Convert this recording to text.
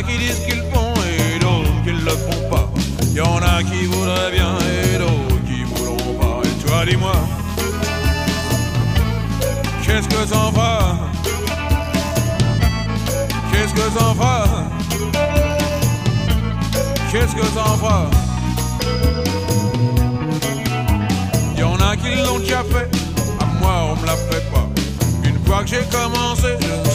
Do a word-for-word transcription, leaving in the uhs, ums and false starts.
qui disent qu'ils font et d'autres qui le font pas. Y en a qui voudraient bien et d'autres qui voudront pas. Et toi, dis-moi, qu'est-ce que t'en feras? Qu'est-ce que t'en feras? Qu'est-ce que t'en feras? Y'en a qui l'ont déjà fait, à moi on me l'a fait pas. Une fois que j'ai commencé, je ne